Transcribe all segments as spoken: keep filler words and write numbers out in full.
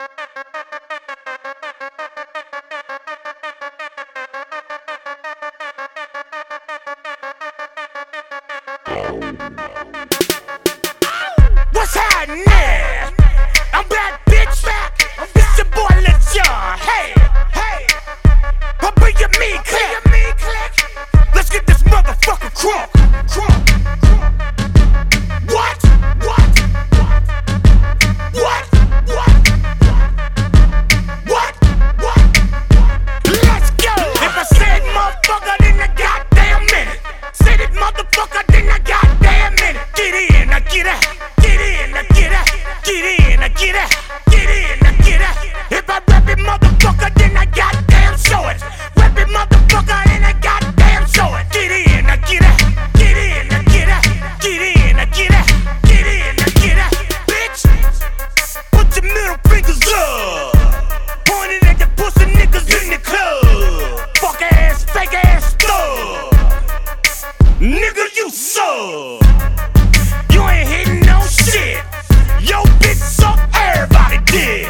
What's happening? I'm back, bitch. It's your boy Lil Jon. Hey, hey. I'll bring your me click. Let's get this motherfucker crunk. Crunk. What? What? What? What? What? What? Let's go. If I said motherfucker, then I goddamn minute. Said it motherfucker, then I goddamn minute. Get in, I get out. Get in, I get out. Get in, I get out. Get in, I get out. If I rap it motherfucker, then I goddamn show it. Rap it motherfucker, then I goddamn show it. Get in, I get out. Get in, I get out. Get in, I get out. Get in, I get out. Bitch, put your middle fingers up. Pointed at the pussy niggas in the club. Fuck ass, fake ass thug. Nigga, you suck. You ain't hitting no shit. Yo, bitch suck, everybody did.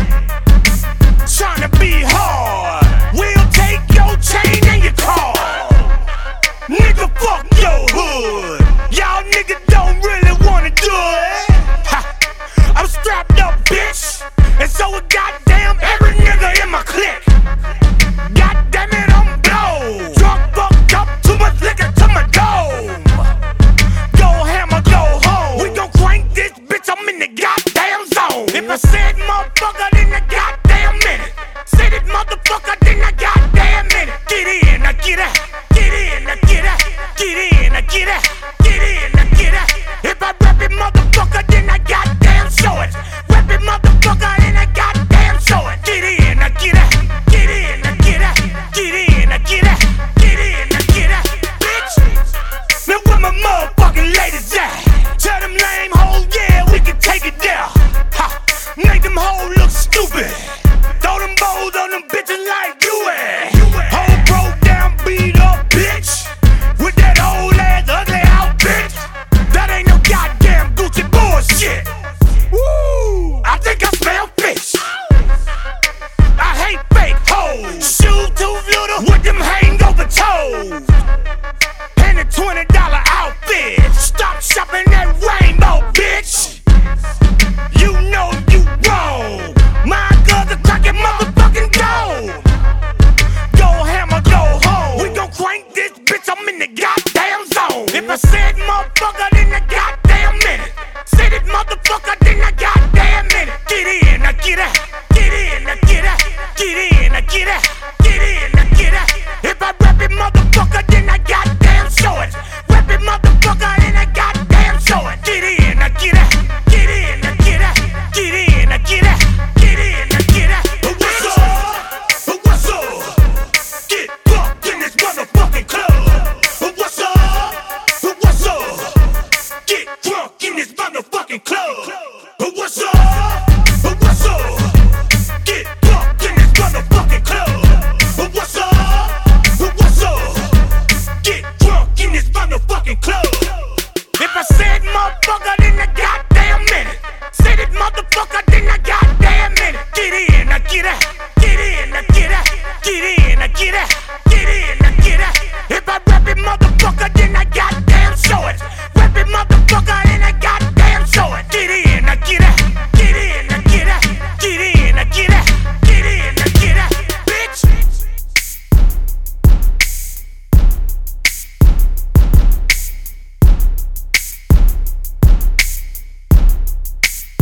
Tryna be hard. We'll take your chain and your car. Nigga, fuck your hood. Y'all niggas don't really wanna do it. Ha. I'm strapped up, bitch. And so it goddamn every nigga in my clique. Goddamn it, I'm blow. Drunk, fucked up, too much liquor to my dome. Go hammer, go home. We gon' crank this bitch, I'm in the goddamn zone. If I said motherfucker, then I goddamn minute. Said it motherfucker, then I goddamn minute. Get in, I get out. Get in, I get out. Get in, I get out. Get in, I get out. If I rap it motherfucker, then I goddamn show it. Rap it motherfucker, then I goddamn show it. Get in, I get out. Get in, I get out. Get in, I get out. Get in, I get out. Bitch, now where my motherfucking ladies at? Tell them lame hoes, yeah, we can take it down. Ha, make them hoes look stupid. Throw them bows on them bitches like you at. Whole broke down, beat up bitch. With that old ass ugly outfit. That ain't no goddamn Gucci bullshit. Woo, I think I smell fish. I hate fake hoes. Shoes too little with them hangover toes. And a twenty dollar outfit. Stop shopping at Rainbow, bitch. You know you wrong. My girl's a crackin' motherfucking dome. Go hammer, go home. We gon' crank this bitch, I'm in the goddamn zone. If I said motherfucker, then I goddamn minute. Said it motherfucker, then I goddamn minute. Get in, I get out. Get in, I get out. Get in, I get out. Get in, I get out. If I rap it motherfucker, then I goddamn show it. Rap it motherfucker, then I goddamn show it. Get in, I get out. Get in, I get out. Get in, I get out. Get in, I get out. What's up? What's up? Get fucked in this motherfucking club. What's up? What's up? Get drunk in this motherfucking club.